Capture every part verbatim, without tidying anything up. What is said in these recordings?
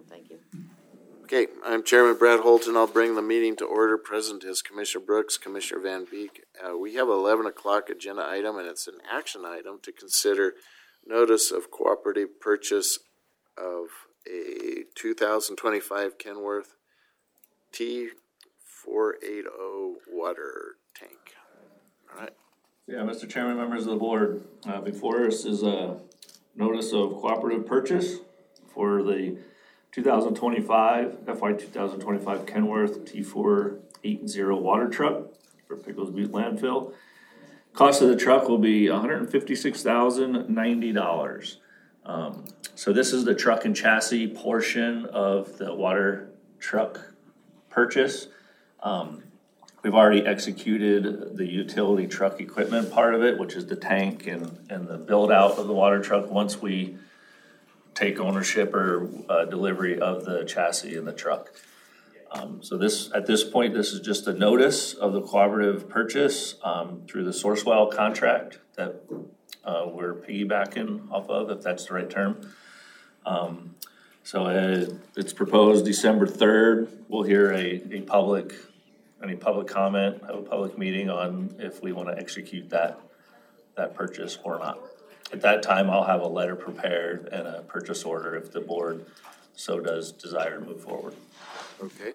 thank you. Okay, I'm Chairman Brad Holton. I'll bring the meeting to order. Present is Commissioner Brooks, Commissioner Van Beek. Uh, we have an eleven o'clock agenda item, and it's an action item to consider notice of cooperative purchase of a two thousand twenty-five Kenworth T four eighty water tank. All right. Yeah, Mister Chairman, members of the board, uh, before us is a notice of cooperative purchase for the two thousand twenty-five, F Y two thousand twenty-five Kenworth T four eighty water truck for Pickles Butte landfill. Cost of the truck will be one hundred fifty-six thousand ninety dollars. Um, so this is the truck and chassis portion of the water truck purchase. Um, we've already executed the utility truck equipment part of it, which is the tank and, and the build out of the water truck once we take ownership or uh, delivery of the chassis and the truck. Um, so this, at this point, this is just a notice of the cooperative purchase um, through the Sourcewell contract that uh, we're piggybacking off of, if that's the right term. Um, so uh, it's proposed December third. We'll hear a, a public, any public comment, have a public meeting on if we want to execute that, that purchase or not. At that time, I'll have a letter prepared and a purchase order if the board so does desire to move forward. Okay.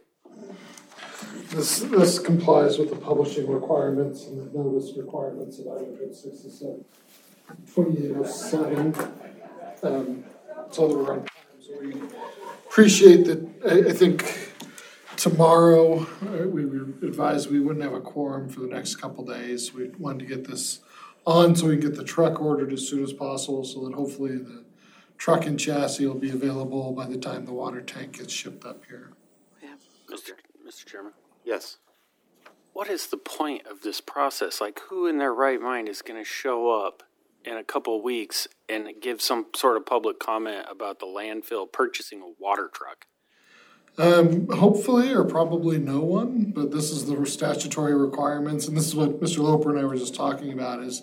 This this complies with the publishing requirements and the notice requirements of Item Code sixty-seven twenty-eight oh seven. Um, so that we're on time. So we appreciate that. I, I think tomorrow uh, we were advised we wouldn't have a quorum for the next couple days. We wanted to get this on so we can get the truck ordered as soon as possible so that hopefully the truck and chassis will be available by the time the water tank gets shipped up here. Yeah. Mister Mister Chairman, Yes. what is the point of this process? Like, who in their right mind is going to show up in a couple of weeks and give some sort of public comment about the landfill purchasing a water truck? Um, hopefully, or probably no one, but this is the statutory requirements, and this is what Mister Loper and I were just talking about, is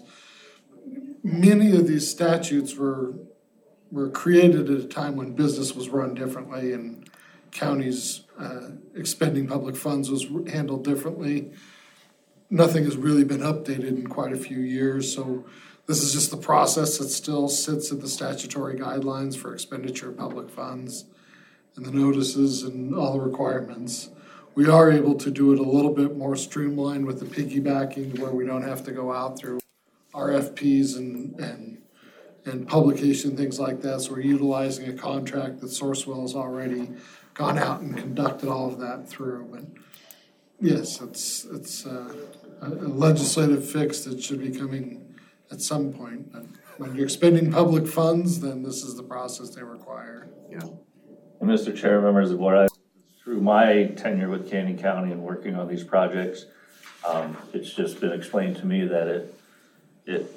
many of these statutes were were created at a time when business was run differently and counties uh, expending public funds was handled differently. Nothing has really been updated in quite a few years, so this is just the process that still sits at the statutory guidelines for expenditure of public funds and the notices and all the requirements. We are able to do it a little bit more streamlined with the piggybacking where we don't have to go out through R F Ps and and, and publication, things like that. So we're utilizing a contract that Sourcewell has already gone out and conducted all of that through. But yes, it's, it's uh, a legislative fix that should be coming at some point. But when you're expending public funds, then this is the process they require. Yeah. And Mister Chair, members of the board, I, through my tenure with Canyon County and working on these projects, um, it's just been explained to me that it it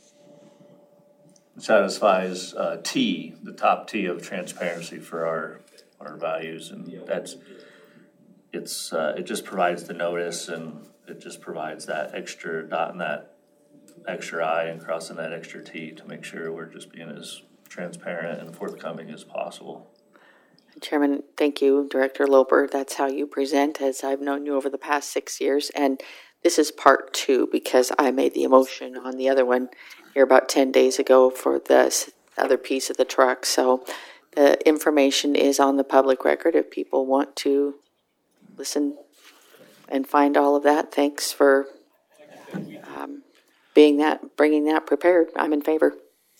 satisfies uh, T, the top T of transparency for our our values, and that's it's uh, it just provides the notice, and it just provides that extra dot and that extra I and crossing that extra T to make sure we're just being as transparent and forthcoming as possible. Chairman, thank you, Director Loper. That's how you present, as I've known you over the past six years. And this is part two because I made the motion on the other one here about ten days ago for this other piece of the truck. So the information is on the public record if people want to listen and find all of that. Thanks for um, being that, bringing that prepared. I'm in favor.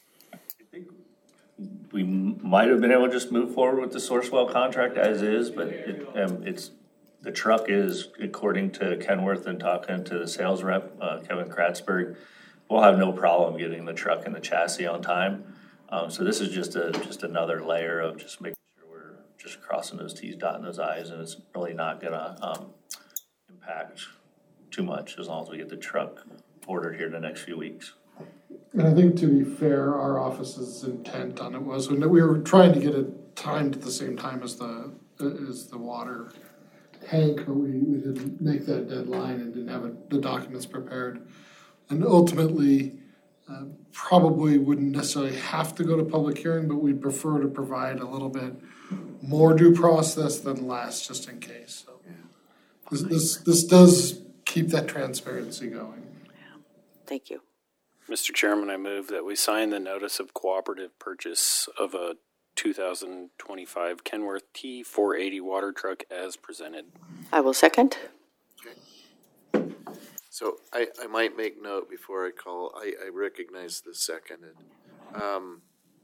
We might have been able to just move forward with the Sourcewell contract as is, but it, um, it's the truck is, according to Kenworth and talking to the sales rep, uh, Kevin Kratzberg, we'll have no problem getting the truck and the chassis on time. Um, so this is just a just another layer of just making sure we're just crossing those T's, dotting those I's, and it's really not gonna um, impact too much as long as we get the truck ordered here in the next few weeks. And I think, to be fair, our office's intent on it was when we were trying to get it timed at the same time as the as the water tank, but we, we didn't make that deadline and didn't have it, the documents prepared. And ultimately, uh, probably wouldn't necessarily have to go to public hearing, but we'd prefer to provide a little bit more due process than less, just in case. So this, this, this does keep that transparency going. Thank you. Mister Chairman, I move that we sign the notice of cooperative purchase of a two thousand twenty-five Kenworth T four eighty water truck as presented. I will second. So I, I might make note before I call, I, I recognize the seconded. Um,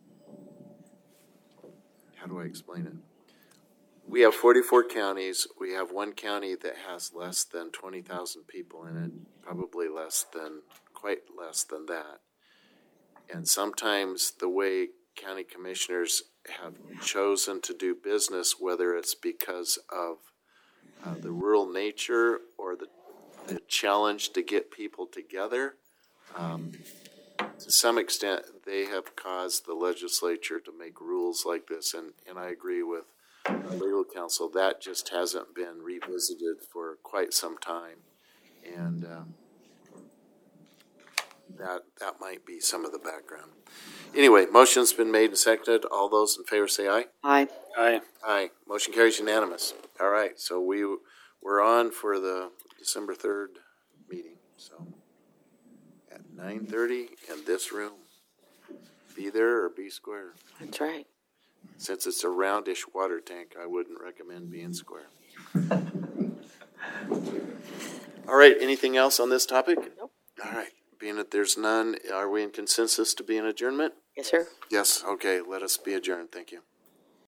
how do I explain it? We have forty-four counties. We have one county that has less than twenty thousand people in it, probably less than, quite less than that. And sometimes the way county commissioners have chosen to do business, whether it's because of uh, the rural nature or the, the challenge to get people together, um, to some extent, they have caused the legislature to make rules like this. And, and I agree with legal counsel, that just hasn't been revisited for quite some time. And um, that that might be some of the background. Anyway, motion's been made and seconded. All those in favor say aye. Aye. Aye. Aye. Motion carries unanimous. All right, so we, we're on for the December third meeting. So at nine thirty in this room. Be there or be square. That's right. Since it's a roundish water tank, I wouldn't recommend being square. All right, anything else on this topic? Nope. All right, being that there's none, are we in consensus to be in adjournment? Yes, sir. Yes, okay, let us be adjourned. Thank you.